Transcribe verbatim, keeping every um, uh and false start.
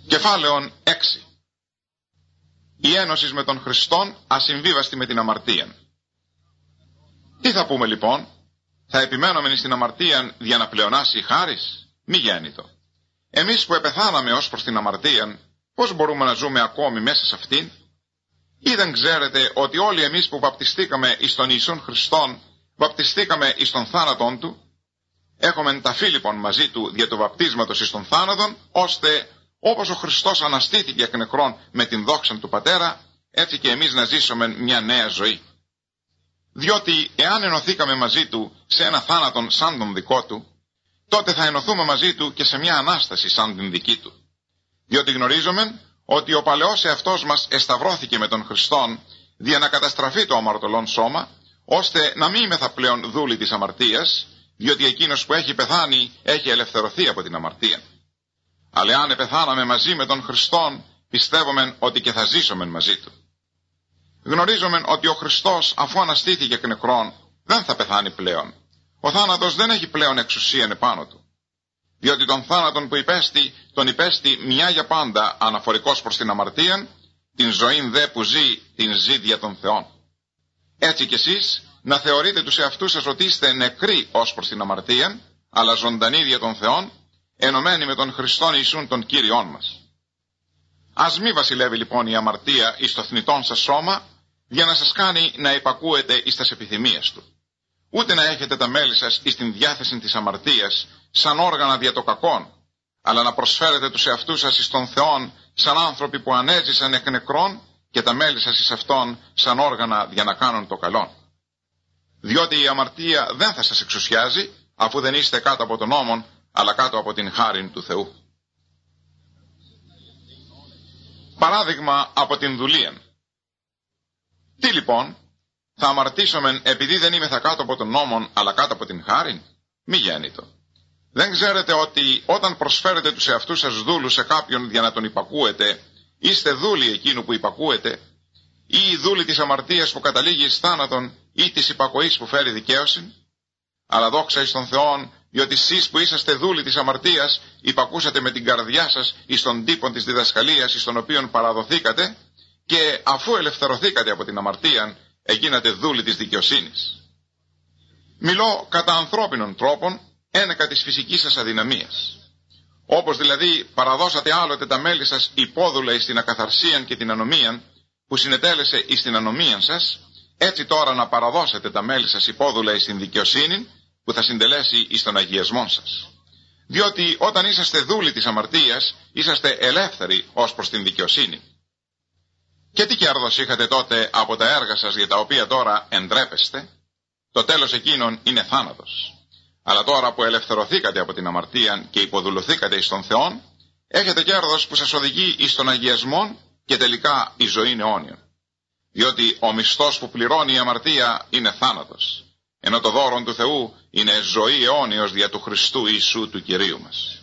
Κεφάλαιον έξι. Η ένωση με τον Χριστόν ασυμβίβαστη με την αμαρτία. Τι θα πούμε λοιπόν? Θα επιμένουμε στην αμαρτία για να πλεονάσει η χάρις? Μη γέννητο. Εμείς που επεθάναμε ως προς την αμαρτία, πώς μπορούμε να ζούμε ακόμη μέσα σε αυτήν? Ή δεν ξέρετε ότι όλοι εμείς που βαπτιστήκαμε εις τον Ιησούν Χριστόν, βαπτιστήκαμε εις τον θάνατον του? Έχουμε ταφεί λοιπόν μαζί του δια του βαπτίσματος εις τον θάνατον, ώστε όπως ο Χριστός αναστήθηκε εκ νεκρών με την δόξα του Πατέρα, έτσι και εμείς να ζήσουμε μια νέα ζωή. Διότι εάν ενωθήκαμε μαζί του σε ένα θάνατον σαν τον δικό του, τότε θα ενωθούμε μαζί του και σε μια Ανάσταση σαν την δική του. Διότι γνωρίζουμε ότι ο παλαιός εαυτός μας εσταυρώθηκε με τον Χριστόν, δια να καταστραφεί το αμαρτωλόν σώμα, ώστε να μην είμεθα πλέον δούλοι της αμαρτίας, διότι εκείνος που έχει πεθάνει έχει ελευθερωθεί από την αμαρτία. Αλλά εάν επεθάναμε μαζί με τον Χριστόν, πιστεύουμε ότι και θα ζήσουμε μαζί του. Γνωρίζουμε ότι ο Χριστός, αφού αναστήθηκε εκ νεκρών, δεν θα πεθάνει πλέον. Ο θάνατος δεν έχει πλέον εξουσία επάνω του. Διότι τον θάνατον που υπέστη, τον υπέστη μια για πάντα αναφορικός προς την αμαρτία, την ζωήν δε που ζει, την ζει δια των Θεών. Έτσι κι εσείς να θεωρείτε τους εαυτούς σας ότι είστε νεκροί ως προς την αμαρτία, αλλά ζωντανοί δια των Θεών, ενωμένοι με τον Χριστόν Ιησούν τον Κύριον μας. Ας μη βασιλεύει λοιπόν η αμαρτία εις το θνητόν σας σώμα, για να σας κάνει να υπακούετε εις τας επιθυμίες του. Ούτε να έχετε τα μέλη σας εις την διάθεση της αμαρτίας, σαν όργανα δια το κακόν, αλλά να προσφέρετε τους εαυτούς σας εις τον Θεόν, σαν άνθρωποι που ανέζησαν εκ νεκρών, και τα μέλη σας εις αυτόν, σαν όργανα για να κάνουν το καλό. Διότι η αμαρτία δεν θα σας εξουσιάζει, αφού δεν είστε κάτω από τον νόμον, αλλά κάτω από την χάριν του Θεού. Παράδειγμα από την δουλεία. Τι λοιπόν, θα αμαρτήσομεν επειδή δεν είμεθα κάτω από τον νόμον, αλλά κάτω από την χάριν? Μη γέννητο. Δεν ξέρετε ότι όταν προσφέρετε τους εαυτούς σας δούλους σε κάποιον για να τον υπακούετε, είστε δούλοι εκείνου που υπακούετε, ή οι δούλοι της αμαρτίας που καταλήγει εις θάνατον, ή της υπακοής που φέρει δικαίωση? Αλλά δόξα εις τον Θεόν, διότι εσείς που είσαστε δούλοι της αμαρτίας, υπακούσατε με την καρδιά σας εις τον τύπον της διδασκαλίας εις τον οποίον παραδοθήκατε, και αφού ελευθερωθήκατε από την αμαρτία, έγινατε δούλοι της δικαιοσύνης. Μιλώ κατά ανθρώπινων τρόπων, ένεκα της φυσικής σας αδυναμίας. Όπως δηλαδή παραδώσατε άλλοτε τα μέλη σας υπόδουλα εις την ακαθαρσίαν και την ανομίαν, που συνετέλεσε εις την ανομίαν σας, έτσι τώρα να παραδώσετε τα μέλη σας υπόδουλα εις την δικαιοσύνη, που θα συντελέσει εις τον αγιασμόν σας. Διότι όταν είσαστε δούλοι της αμαρτίας, είσαστε ελεύθεροι ως προς την δικαιοσύνη. Και τι κέρδος είχατε τότε από τα έργα σας για τα οποία τώρα εντρέπεστε? Το τέλος εκείνων είναι θάνατος. Αλλά τώρα που ελευθερωθήκατε από την αμαρτία και υποδουλωθήκατε εις τον Θεόν, έχετε κέρδος που σας οδηγεί εις τον αγιασμόν και τελικά η ζωή είναι αιώνιον. Διότι ο μισθός που πληρώνει η αμαρτία είναι θάνατος, ενώ το δώρον του Θεού είναι ζωή αιώνιος δια του Χριστού Ιησού του Κυρίου μας.